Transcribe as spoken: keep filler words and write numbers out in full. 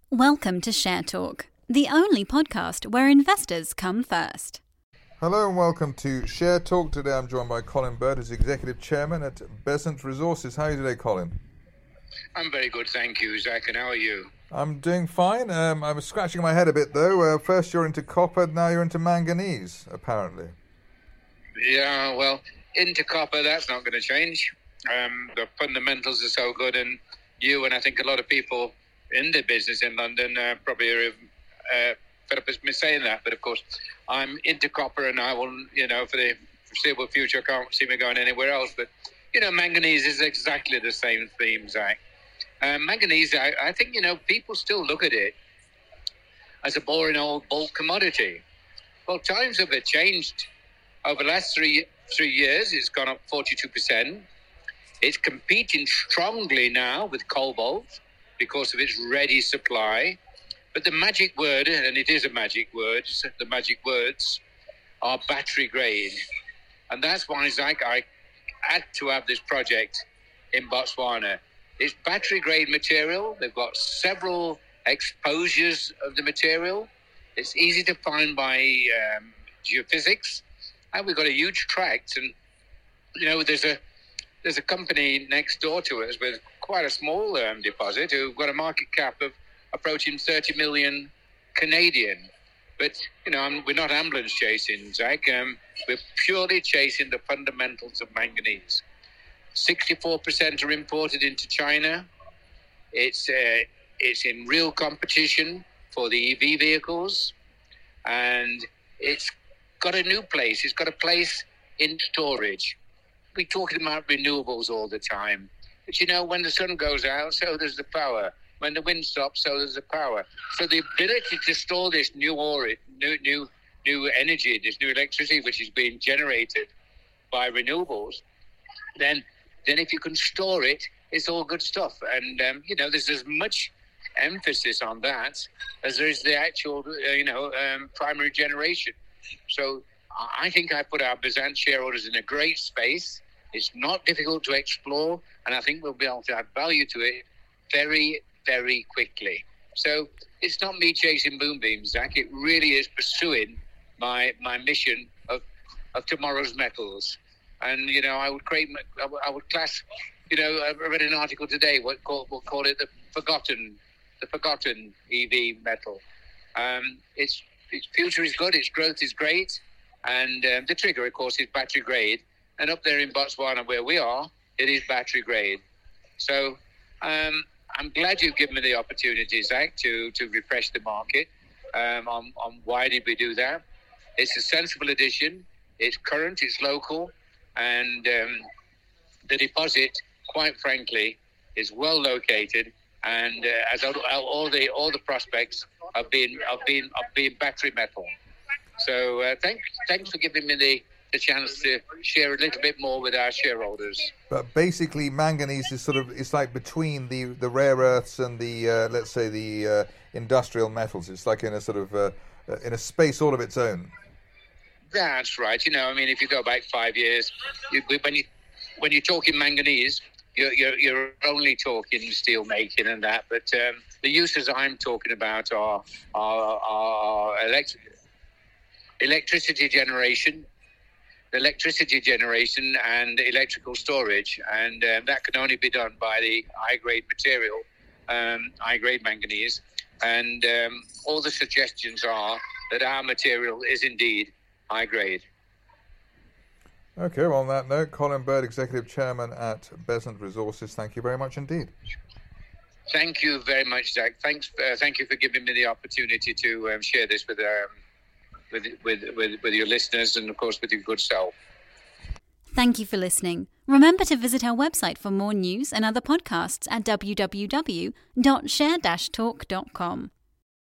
Welcome to Share Talk, the only podcast where investors come first. Hello and welcome to Share Talk. Today I'm joined by Colin Bird, who's Executive Chairman at Besant Resources. How are you today, Colin? I'm very good, thank you, Zach, and how are you? I'm doing fine. Um, I was scratching my head a bit, though. Uh, first you're into copper, now you're into manganese, apparently. Yeah, well, into copper, that's not going to change. Um, the fundamentals are so good, and you and I think a lot of people in the business in London uh, probably are uh, fed up with me saying that. But of course, I'm into copper, and I will, you know, for the foreseeable future, I can't see me going anywhere else. But, you know, manganese is exactly the same theme, Zach. Um, manganese, I, I think, you know, people still look at it as a boring old bulk commodity. Well, times have changed. Over the last three three years, it's gone up forty-two percent. It's competing strongly now with cobalt because of its ready supply. But the magic word, and it is a magic word, the magic words are battery grade. And that's why, Zach, I had to have this project in Botswana. It's battery grade material. They've got several exposures of the material. It's easy to find by um, geophysics. And we've got a huge tract. And, you know, there's a there's a company next door to us with quite a small um, deposit who've got a market cap of approaching thirty million Canadian. But, you know, I'm, we're not ambulance chasing, Zach. Um, we're purely chasing the fundamentals of manganese. sixty-four percent are imported into China. It's uh, it's in real competition for the E V vehicles. And it's got a new place. It's got a place in storage. We're talking about renewables all the time. But, you know, when the sun goes out, so does the power. When the wind stops, so does the power. So the ability to store this new ore, new new new energy, this new electricity, which is being generated by renewables, then then if you can store it, it's all good stuff. And, um, you know, there's as much emphasis on that as there is the actual, uh, you know, um, primary generation. So I think I put our Besant shareholders in a great space. It's not difficult to explore, and I think we'll be able to add value to it very, very quickly. So it's not me chasing boom beams, Zach. It really is pursuing my my mission of of tomorrow's metals. And, you know, I would create, I would class, you know, I read an article today, what call, we'll call it the forgotten, the forgotten E V metal. Um, its, its future is good, its growth is great, and um, the trigger, of course, is battery grade. And up there in Botswana, where we are, it is battery grade. So um, I'm glad you've given me the opportunity, Zach, to, to refresh the market um, on, on why did we do that. It's a sensible addition. It's current, it's local, and um, the deposit, quite frankly, is well located. And uh, as all, all the all the prospects have been have been have been battery metal. So uh, thanks thanks for giving me the. the chance to share a little bit more with our shareholders. But basically, manganese is sort of, it's like between the, the rare earths and the, uh, let's say, the uh, industrial metals. It's like in a sort of, uh, in a space all of its own. That's right. You know, I mean, if you go back five years, you, when, you, when you're talking manganese, you're, you're, you're only talking steel making and that. But um, the uses I'm talking about are, are, are elect- electricity generation, electricity generation and electrical storage, and um, that can only be done by the high-grade material, um, high-grade manganese, and um, all the suggestions are that our material is indeed high-grade. Okay, well, on that note, Colin Bird, Executive Chairman at Besant Resources, thank you very much indeed. Thank you very much, Zach. Thanks, uh, thank you for giving me the opportunity to um, share this with um, With, with with with your listeners and, of course, with your good self. Thank you for listening. Remember to visit our website for more news and other podcasts at w w w dot share dash talk dot com.